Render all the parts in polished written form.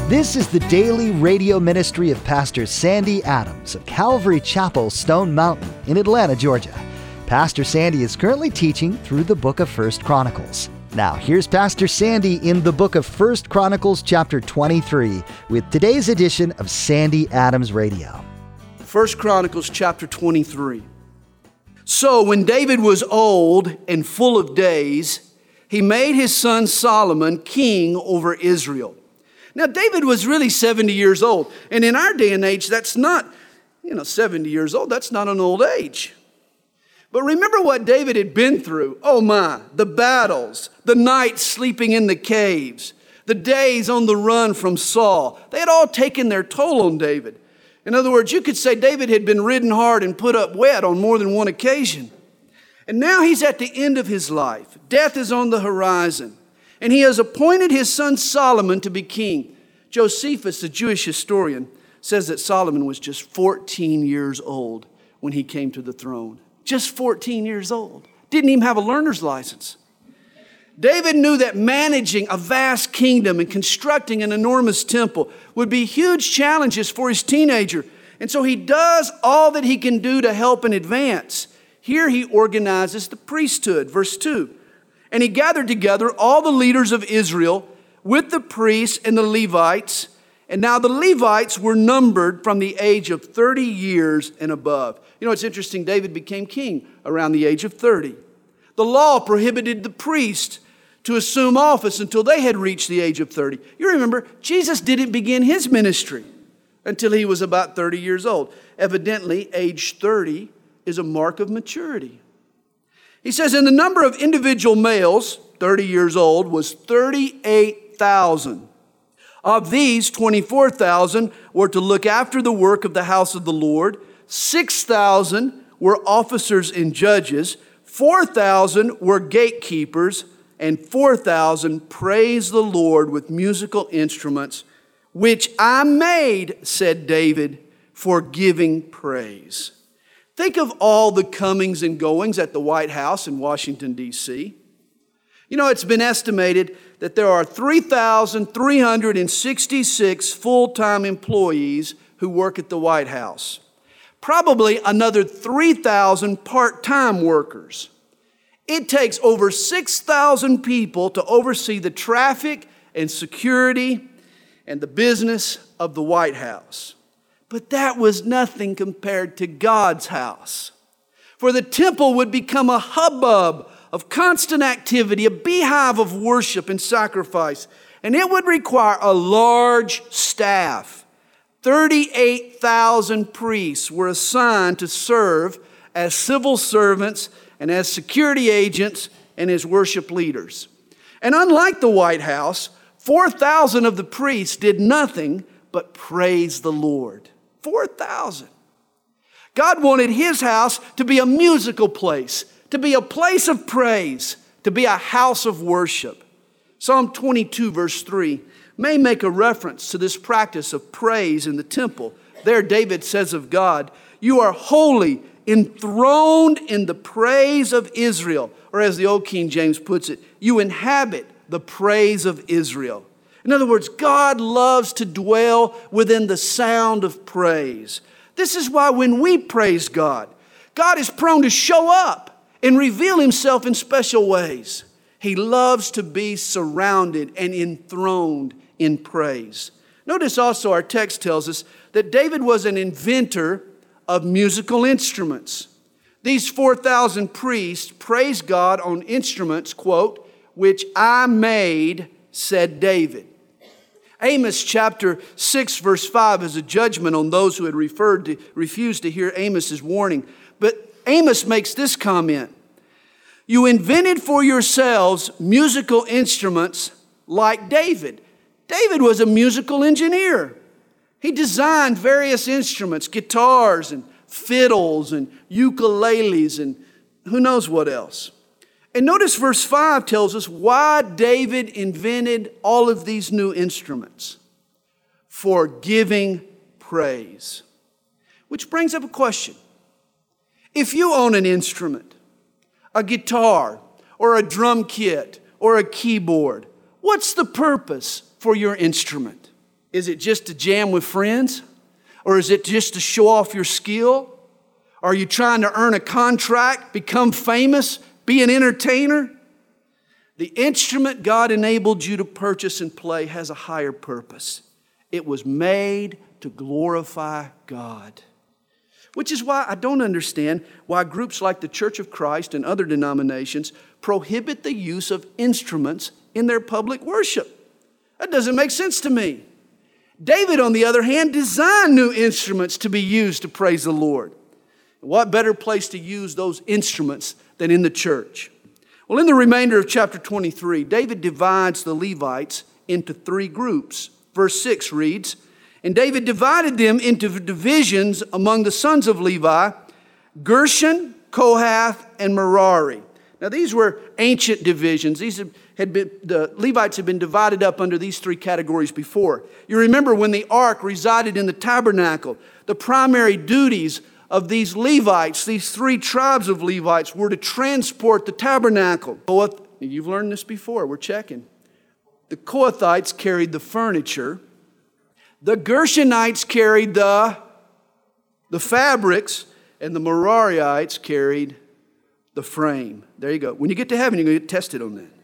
This is the daily radio ministry of Pastor Sandy Adams of Calvary Chapel, Stone Mountain in Atlanta, Georgia. Pastor Sandy is currently teaching through the book of 1 Chronicles. Now, here's Pastor Sandy in the book of 1 Chronicles chapter 23 with today's edition of Sandy Adams Radio. 1 Chronicles chapter 23. So when David was old and full of days, he made his son Solomon king over Israel. Now, David was really 70 years old. And in our day and age, that's not, 70 years old. That's not an old age. But remember what David had been through. Oh my, the battles, the nights sleeping in the caves, the days on the run from Saul. They had all taken their toll on David. In other words, you could say David had been ridden hard and put up wet on more than one occasion. And now he's at the end of his life. Death is on the horizon. And he has appointed his son Solomon to be king. Josephus, the Jewish historian, says that Solomon was just 14 years old when he came to the throne. Just 14 years old. Didn't even have a learner's license. David knew that managing a vast kingdom and constructing an enormous temple would be huge challenges for his teenager. And so he does all that he can do to help and advance. Here he organizes the priesthood, verse 2. And he gathered together all the leaders of Israel with the priests and the Levites. And now the Levites were numbered from the age of 30 years and above. It's interesting, David became king around the age of 30. The law prohibited the priest to assume office until they had reached the age of 30. You remember, Jesus didn't begin his ministry until he was about 30 years old. Evidently, age 30 is a mark of maturity. He says, and the number of individual males, 30 years old, was 38,000. Of these, 24,000 were to look after the work of the house of the Lord. 6,000 were officers and judges. 4,000 were gatekeepers. And 4,000 praised the Lord with musical instruments, which I made, said David, for giving praise. Think of all the comings and goings at the White House in Washington, D.C. It's been estimated that there are 3,366 full-time employees who work at the White House. Probably another 3,000 part-time workers. It takes over 6,000 people to oversee the traffic and security and the business of the White House. But that was nothing compared to God's house. For the temple would become a hubbub of constant activity, a beehive of worship and sacrifice. And it would require a large staff. 38,000 priests were assigned to serve as civil servants and as security agents and as worship leaders. And unlike the White House, 4,000 of the priests did nothing but praise the Lord. 4,000. God wanted his house to be a musical place, to be a place of praise, to be a house of worship. Psalm 22 verse 3 may make a reference to this practice of praise in the temple. There David says of God, you are holy, enthroned in the praise of Israel. Or as the old King James puts it, you inhabit the praise of Israel. In other words, God loves to dwell within the sound of praise. This is why when we praise God, God is prone to show up and reveal himself in special ways. He loves to be surrounded and enthroned in praise. Notice also our text tells us that David was an inventor of musical instruments. These 4,000 priests praised God on instruments, quote, which I made, said David. Amos chapter 6 verse 5 is a judgment on those who had refused to hear Amos's warning. But Amos makes this comment. You invented for yourselves musical instruments like David. David was a musical engineer. He designed various instruments, guitars and fiddles and ukuleles and who knows what else. And notice verse 5 tells us why David invented all of these new instruments. For giving praise. Which brings up a question. If you own an instrument, a guitar or a drum kit or a keyboard, what's the purpose for your instrument? Is it just to jam with friends? Or is it just to show off your skill? Are you trying to earn a contract, become famous, be an entertainer? The instrument God enabled you to purchase and play has a higher purpose. It was made to glorify God. Which is why I don't understand why groups like the Church of Christ and other denominations prohibit the use of instruments in their public worship. That doesn't make sense to me. David, on the other hand, designed new instruments to be used to praise the Lord. What better place to use those instruments than in the church? Well, in the remainder of chapter 23, David divides the Levites into three groups. Verse 6 reads, "And David divided them into divisions among the sons of Levi, Gershon, Kohath, and Merari." Now, these were ancient divisions. The Levites had been divided up under these three categories before. You remember when the ark resided in the tabernacle, the primary duties of these Levites, these three tribes of Levites, were to transport the tabernacle. You've learned this before, we're checking. The Kohathites carried the furniture. The Gershonites carried the fabrics, and the Merarites carried the frame. There you go. When you get to heaven, you're going to get tested on that.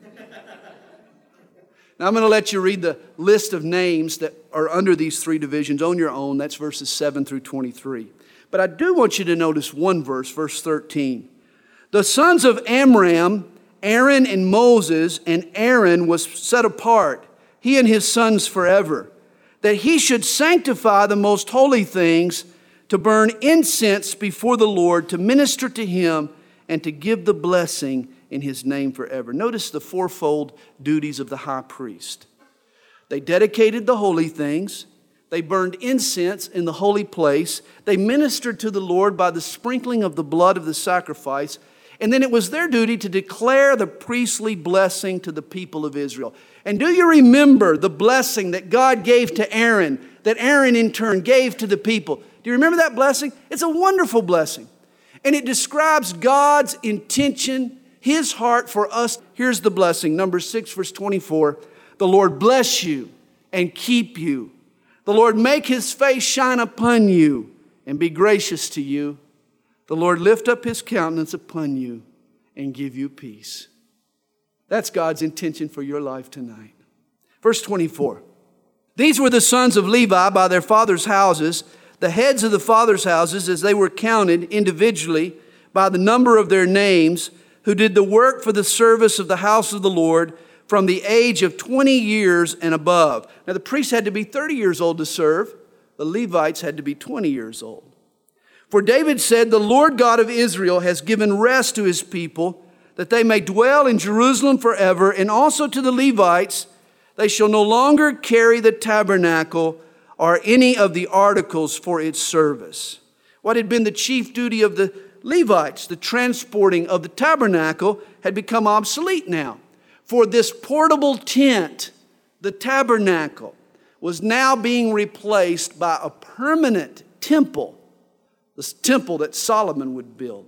Now I'm going to let you read the list of names that are under these three divisions on your own. That's verses 7 through 23. But I do want you to notice one verse, verse 13. "The sons of Amram, Aaron and Moses, and Aaron was set apart, he and his sons forever, that he should sanctify the most holy things, to burn incense before the Lord, to minister to him, and to give the blessing in his name forever." Notice the fourfold duties of the high priest. They dedicated the holy things. They burned incense in the holy place. They ministered to the Lord by the sprinkling of the blood of the sacrifice. And then it was their duty to declare the priestly blessing to the people of Israel. And do you remember the blessing that God gave to Aaron, that Aaron in turn gave to the people? Do you remember that blessing? It's a wonderful blessing. And it describes God's intention, his heart for us. Here's the blessing, Numbers 6, verse 24. "The Lord bless you and keep you. The Lord make his face shine upon you and be gracious to you. The Lord lift up his countenance upon you and give you peace." That's God's intention for your life tonight. Verse 24. "These were the sons of Levi by their fathers' houses, the heads of the fathers' houses, as they were counted individually by the number of their names, who did the work for the service of the house of the Lord from the age of 20 years and above." Now, the priests had to be 30 years old to serve. The Levites had to be 20 years old. "For David said, 'The Lord God of Israel has given rest to his people, that they may dwell in Jerusalem forever, and also to the Levites, they shall no longer carry the tabernacle or any of the articles for its service.'" What had been the chief duty of the Levites, the transporting of the tabernacle, had become obsolete now. For this portable tent, the tabernacle, was now being replaced by a permanent temple, this temple that Solomon would build.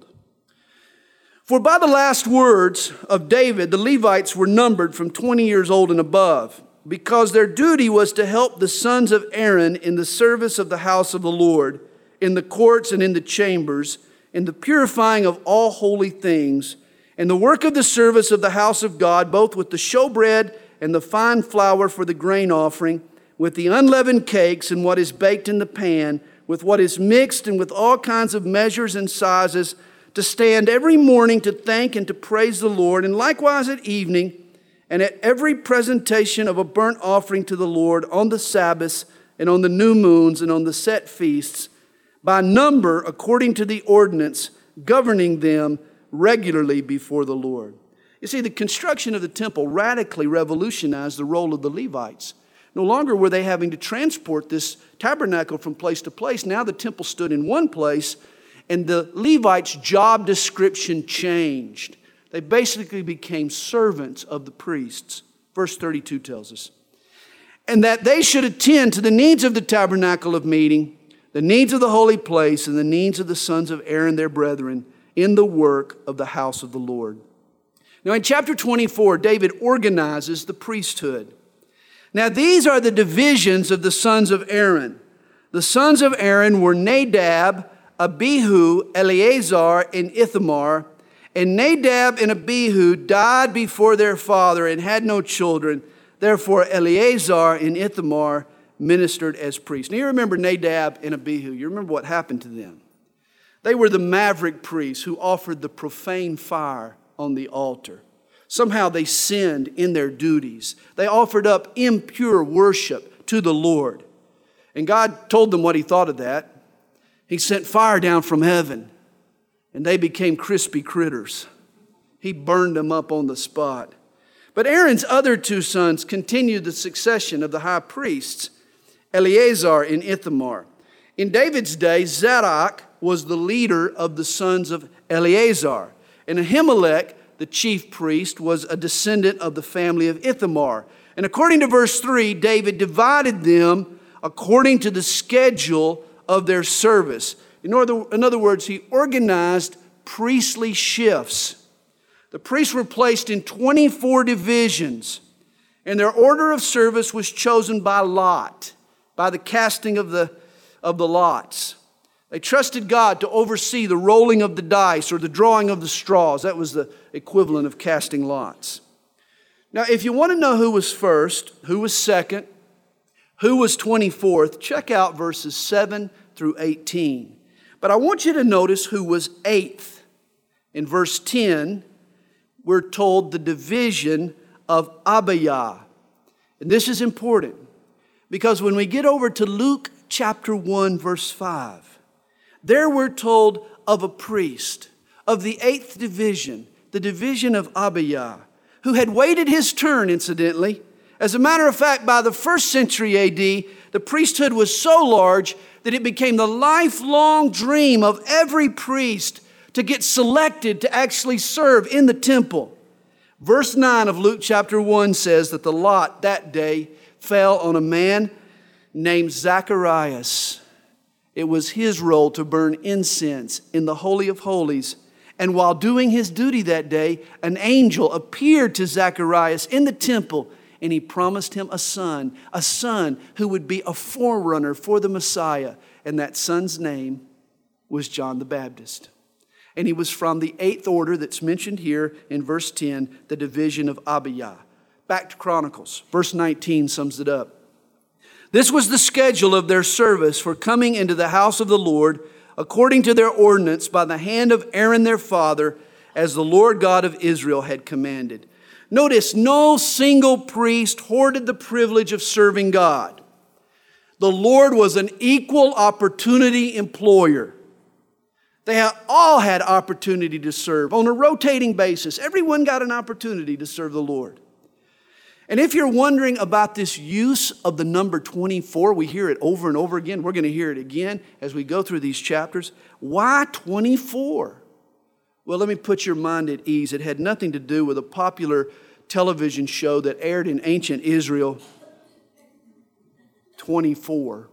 "For by the last words of David, the Levites were numbered from 20 years old and above, because their duty was to help the sons of Aaron in the service of the house of the Lord, in the courts and in the chambers, in the purifying of all holy things, and the work of the service of the house of God, both with the showbread and the fine flour for the grain offering, with the unleavened cakes and what is baked in the pan, with what is mixed and with all kinds of measures and sizes, to stand every morning to thank and to praise the Lord, and likewise at evening, and at every presentation of a burnt offering to the Lord on the Sabbaths and on the new moons and on the set feasts, by number according to the ordinance, governing them regularly before the Lord." You see, the construction of the temple radically revolutionized the role of the Levites. No longer were they having to transport this tabernacle from place to place. Now the temple stood in one place, and the Levites' job description changed. They basically became servants of the priests. Verse 32 tells us, "And that they should attend to the needs of the tabernacle of meeting, the needs of the holy place, and the needs of the sons of Aaron their brethren in the work of the house of the Lord." Now in chapter 24, David organizes the priesthood. Now these are the divisions of the sons of Aaron. The sons of Aaron were Nadab, Abihu, Eleazar, and Ithamar. And Nadab and Abihu died before their father and had no children. Therefore Eleazar and Ithamar ministered as priests. Now you remember Nadab and Abihu. You remember what happened to them. They were the maverick priests who offered the profane fire on the altar. Somehow they sinned in their duties. They offered up impure worship to the Lord. And God told them what He thought of that. He sent fire down from heaven, and they became crispy critters. He burned them up on the spot. But Aaron's other two sons continued the succession of the high priests, Eleazar and Ithamar. In David's day, Zadok was the leader of the sons of Eleazar, and Ahimelech, the chief priest, was a descendant of the family of Ithamar. And according to verse 3, David divided them according to the schedule of their service. In other words, he organized priestly shifts. The priests were placed in 24 divisions, and their order of service was chosen by lot, by the casting of the lots. They trusted God to oversee the rolling of the dice or the drawing of the straws. That was the equivalent of casting lots. Now, if you want to know who was first, who was second, who was 24th, check out verses 7 through 18. But I want you to notice who was 8th. In verse 10, we're told the division of Abijah. And this is important because when we get over to Luke chapter 1, verse 5, there we're told of a priest of the 8th division, the division of Abijah, who had waited his turn, incidentally. As a matter of fact, by the 1st century AD, the priesthood was so large that it became the lifelong dream of every priest to get selected to actually serve in the temple. Verse 9 of Luke chapter 1 says that the lot that day fell on a man named Zacharias. It was his role to burn incense in the Holy of Holies. And while doing his duty that day, an angel appeared to Zacharias in the temple, and he promised him a son who would be a forerunner for the Messiah. And that son's name was John the Baptist. And he was from the 8th order that's mentioned here in verse 10, the division of Abijah. Back to Chronicles. Verse 19 sums it up. This was the schedule of their service for coming into the house of the Lord, according to their ordinance by the hand of Aaron their father, as the Lord God of Israel had commanded. Notice, no single priest hoarded the privilege of serving God. The Lord was an equal opportunity employer. They all had opportunity to serve on a rotating basis. Everyone got an opportunity to serve the Lord. And if you're wondering about this use of the number 24, we hear it over and over again. We're going to hear it again as we go through these chapters. Why 24? Well, let me put your mind at ease. It had nothing to do with a popular television show that aired in ancient Israel, 24.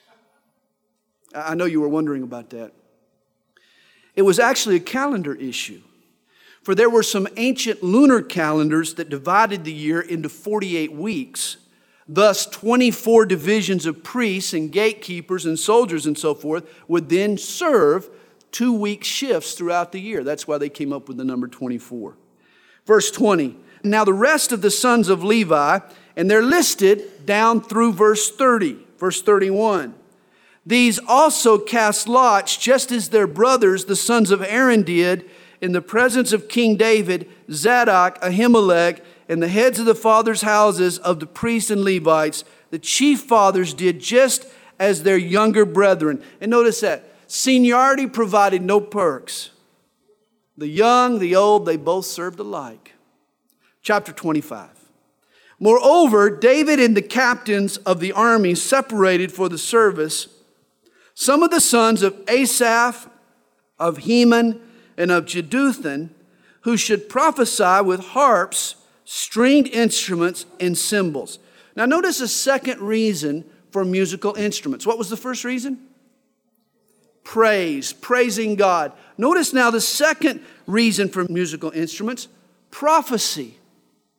I know you were wondering about that. It was actually a calendar issue. For there were some ancient lunar calendars that divided the year into 48 weeks. Thus, 24 divisions of priests and gatekeepers and soldiers and so forth would then serve 2-week shifts throughout the year. That's why they came up with the number 24. Verse 20. Now the rest of the sons of Levi, and they're listed down through verse 30, verse 31. These also cast lots, just as their brothers, the sons of Aaron, did, in the presence of King David, Zadok, Ahimelech, and the heads of the fathers' houses of the priests and Levites. The chief fathers did just as their younger brethren. And notice that. Seniority provided no perks. The young, the old, they both served alike. Chapter 25. Moreover, David and the captains of the army separated for the service some of the sons of Asaph, of Heman, and of Jeduthun, who should prophesy with harps, stringed instruments, and cymbals. Now notice a second reason for musical instruments. What was the first reason? Praise, praising God. Notice now the second reason for musical instruments, prophecy.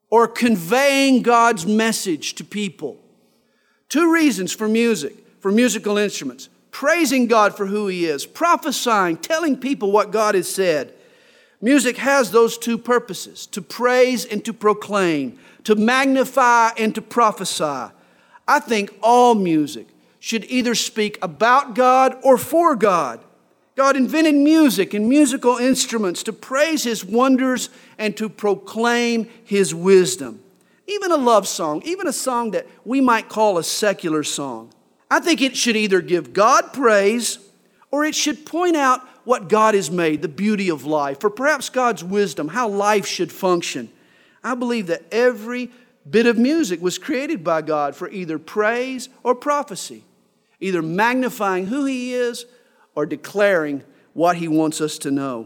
or conveying God's message to people. Two reasons for music, for musical instruments. Praising God for who He is, prophesying, telling people what God has said. Music has those two purposes, to praise and to proclaim, to magnify and to prophesy. I think all music should either speak about God or for God. God invented music and musical instruments to praise His wonders and to proclaim His wisdom. Even a love song, even a song that we might call a secular song. I think it should either give God praise or it should point out what God has made, the beauty of life, or perhaps God's wisdom, how life should function. I believe that every bit of music was created by God for either praise or prophecy, either magnifying who He is or declaring what He wants us to know.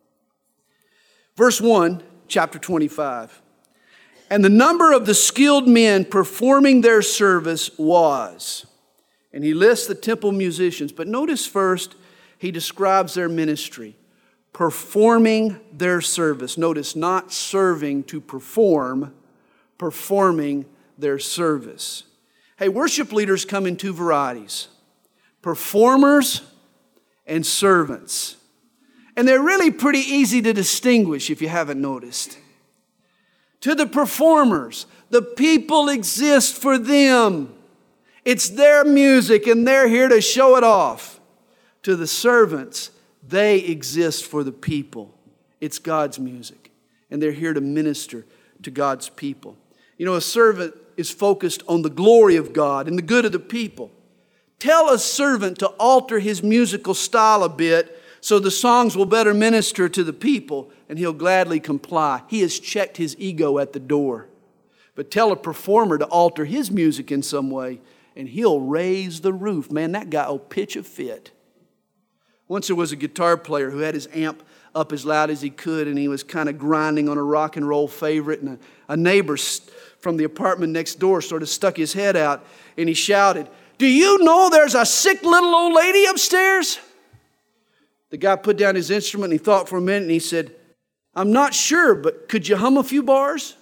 Verse 1, chapter 25. And the number of the skilled men performing their service was. And he lists the temple musicians. But notice first, he describes their ministry. Performing their service. Notice, not serving to perform, performing their service. Hey, worship leaders come in two varieties. Performers and servants. And they're really pretty easy to distinguish if you haven't noticed. To the performers, the people exist for them. It's their music and they're here to show it off. To the servants, they exist for the people. It's God's music and they're here to minister to God's people. You know, a servant is focused on the glory of God and the good of the people. Tell a servant to alter his musical style a bit so the songs will better minister to the people, and he'll gladly comply. He has checked his ego at the door. But tell a performer to alter his music in some way, and he'll raise the roof. Man, that guy will pitch a fit. Once there was a guitar player who had his amp up as loud as he could, and he was kind of grinding on a rock and roll favorite, and a neighbor from the apartment next door sort of stuck his head out, and he shouted, "Do you know there's a sick little old lady upstairs?" The guy put down his instrument and he thought for a minute and he said, "I'm not sure, but could you hum a few bars?"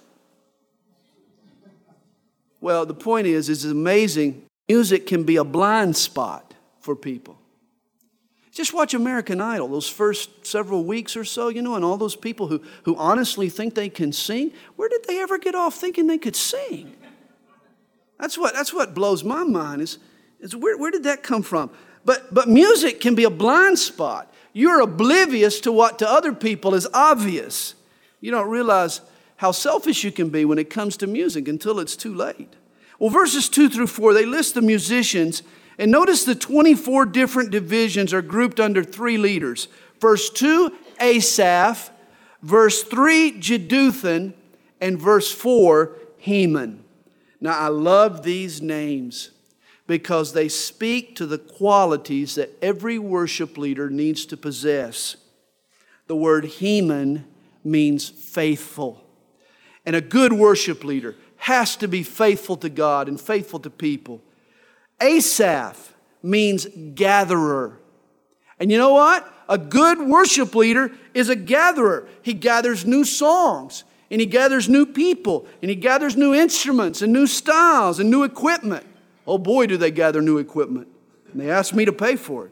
Well, the point is, it's amazing. Music can be a blind spot for people. Just watch American Idol, those first several weeks or so, you know, and all those people who honestly think they can sing. Where did they ever get off thinking they could sing? That's what blows my mind is where did that come from? But music can be a blind spot. You're oblivious to what to other people is obvious. You don't realize how selfish you can be when it comes to music until it's too late. Well, verses 2 through 4, they list the musicians. And notice the 24 different divisions are grouped under 3 leaders. Verse 2, Asaph. Verse 3, Jeduthun. And verse 4, Heman. Now, I love these names because they speak to the qualities that every worship leader needs to possess. The word Heman means faithful. And a good worship leader has to be faithful to God and faithful to people. Asaph means gatherer. And you know what? A good worship leader is a gatherer. He gathers new songs, and he gathers new people, and he gathers new instruments and new styles and new equipment. Oh boy, do they gather new equipment. And they ask me to pay for it.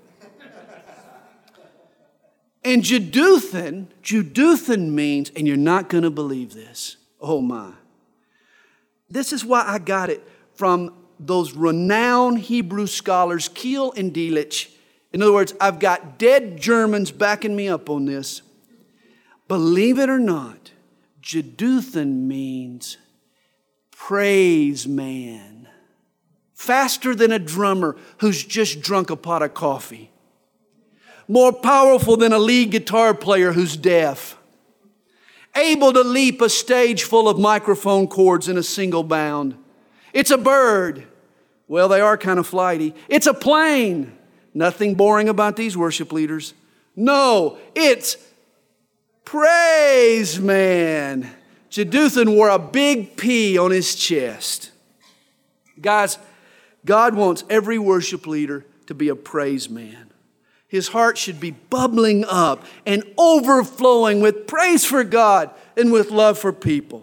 And Jeduthun means, and you're not going to believe this. Oh my. This is why I got it from those renowned Hebrew scholars, Kiel and Delitzsch. In other words, I've got dead Germans backing me up on this. Believe it or not, Jeduthun means praise man. Faster than a drummer who's just drunk a pot of coffee. More powerful than a lead guitar player who's deaf. Able to leap a stage full of microphone cords in a single bound. It's a bird. Well, they are kind of flighty. It's a plane. Nothing boring about these worship leaders. No, it's praise man. Jeduthun wore a big P on his chest. Guys, God wants every worship leader to be a praise man. His heart should be bubbling up and overflowing with praise for God and with love for people.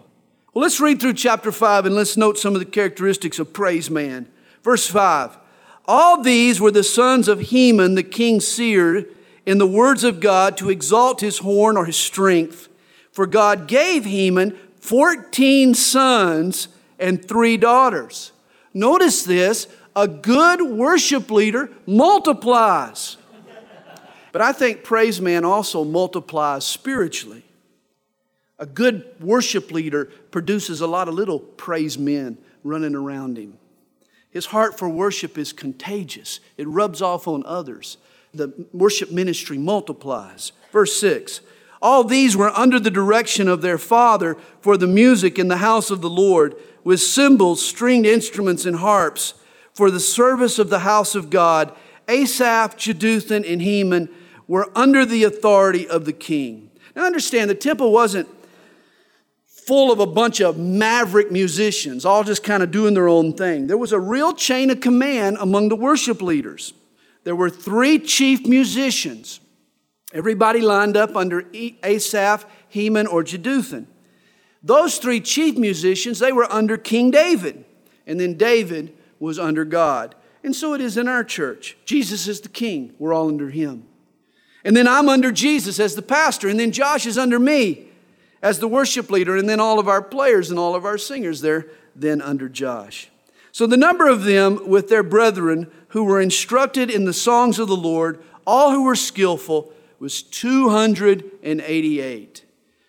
Well, let's read through chapter 5 and let's note some of the characteristics of praise man. Verse 5, all these were the sons of Heman, the king's seer, in the words of God to exalt his horn or his strength. For God gave Heman 14 sons and 3 daughters. Notice this, a good worship leader multiplies. But I think praise man also multiplies spiritually. A good worship leader produces a lot of little praise men running around him. His heart for worship is contagious. It rubs off on others. The worship ministry multiplies. Verse 6, all these were under the direction of their father for the music in the house of the Lord, with cymbals, stringed instruments, and harps, for the service of the house of God. Asaph, Jeduthun, and Heman were under the authority of the king. Now understand, the temple wasn't full of a bunch of maverick musicians, all just kind of doing their own thing. There was a real chain of command among the worship leaders. There were 3 chief musicians. Everybody lined up under Asaph, Heman, or Jeduthun. Those 3 chief musicians, they were under King David. And then David was under God. And so it is in our church. Jesus is the king. We're all under him. And then I'm under Jesus as the pastor. And then Josh is under me as the worship leader. And then all of our players and all of our singers, they're then under Josh. So the number of them with their brethren who were instructed in the songs of the Lord, all who were skillful, was 288.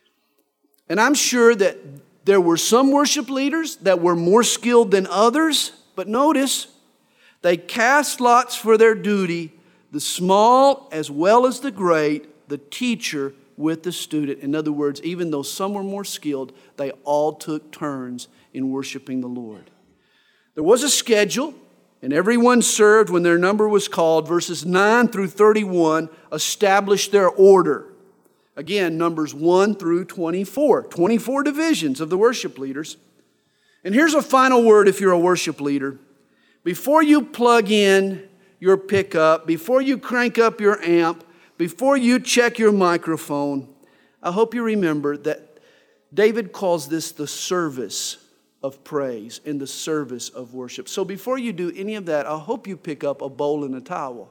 And I'm sure that there were some worship leaders that were more skilled than others, but notice, they cast lots for their duty, the small as well as the great, the teacher with the student. In other words, even though some were more skilled, they all took turns in worshiping the Lord. There was a schedule, and everyone served when their number was called. Verses 9 through 31 established their order. Again, numbers 1 through 24. 24 divisions of the worship leaders. And here's a final word if you're a worship leader. Before you plug in your pickup, before you crank up your amp, before you check your microphone, I hope you remember that David calls this the service of praise and the service of worship. So before you do any of that, I hope you pick up a bowl and a towel.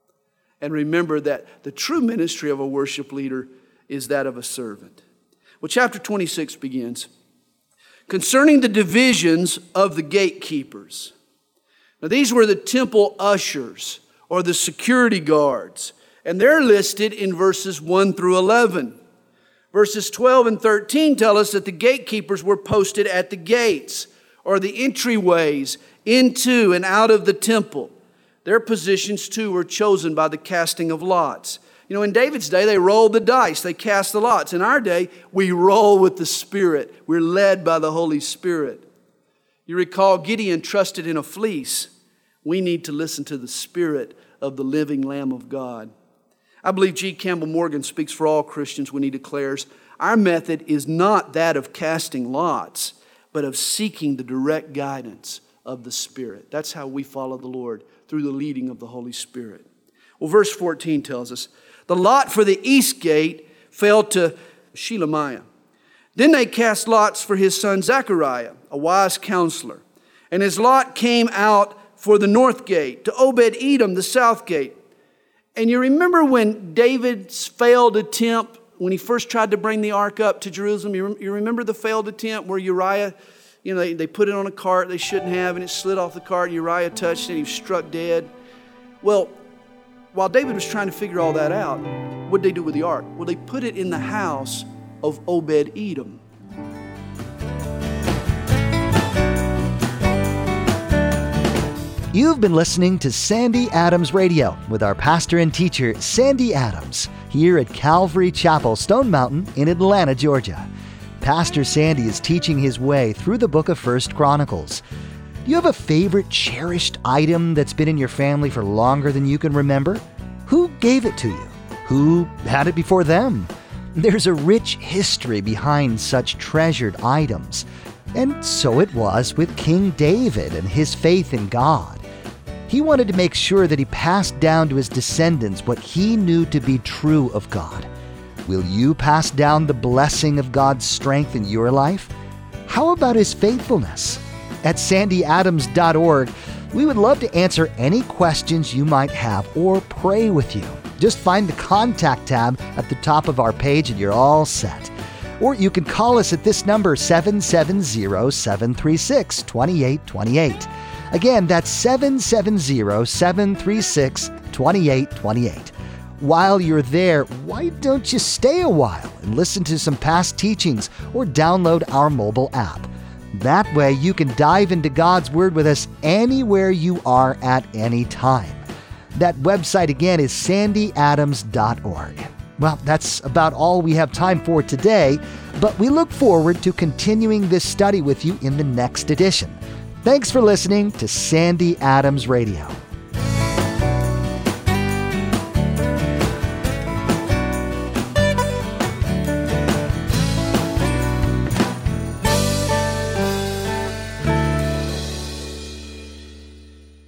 And remember that the true ministry of a worship leader is that of a servant. Well, chapter 26 begins. Concerning the divisions of the gatekeepers. Now, these were the temple ushers or the security guards. And they're listed in verses 1 through 11. Verses 12 and 13 tell us that the gatekeepers were posted at the gates or the entryways into and out of the temple. Their positions, too, were chosen by the casting of lots. You know, in David's day, they rolled the dice. They cast the lots. In our day, we roll with the Spirit. We're led by the Holy Spirit. You recall Gideon trusted in a fleece. We need to listen to the Spirit of the living Lamb of God. I believe G. Campbell Morgan speaks for all Christians when he declares, our method is not that of casting lots, but of seeking the direct guidance of the Spirit. That's how we follow the Lord, through the leading of the Holy Spirit. Well, verse 14 tells us, the lot for the east gate fell to Shelemiah. Then they cast lots for his son Zechariah, a wise counselor. And his lot came out for the north gate, to Obed-Edom, the south gate. And you remember when David's failed attempt, when he first tried to bring the ark up to Jerusalem, you remember the failed attempt where Uriah, they put it on a cart they shouldn't have, and it slid off the cart. Uriah touched it, and he was struck dead. Well, while David was trying to figure all that out, what did they do with the ark? Well, they put it in the house of Obed-Edom. You've been listening to Sandy Adams Radio with our pastor and teacher, Sandy Adams, here at Calvary Chapel, Stone Mountain in Atlanta, Georgia. Pastor Sandy is teaching his way through the book of 1 Chronicles. Do you have a favorite, cherished item that's been in your family for longer than you can remember? Who gave it to you? Who had it before them? There's a rich history behind such treasured items. And so it was with King David and his faith in God. He wanted to make sure that he passed down to his descendants what he knew to be true of God. Will you pass down the blessing of God's strength in your life? How about His faithfulness? At sandyadams.org, we would love to answer any questions you might have or pray with you. Just find the Contact tab at the top of our page and you're all set. Or you can call us at this number, 770-736-2828. Again, that's 770-736-2828. While you're there, why don't you stay a while and listen to some past teachings or download our mobile app? That way you can dive into God's Word with us anywhere you are at any time. That website again is sandyadams.org. Well, that's about all we have time for today, but we look forward to continuing this study with you in the next edition. Thanks for listening to Sandy Adams Radio.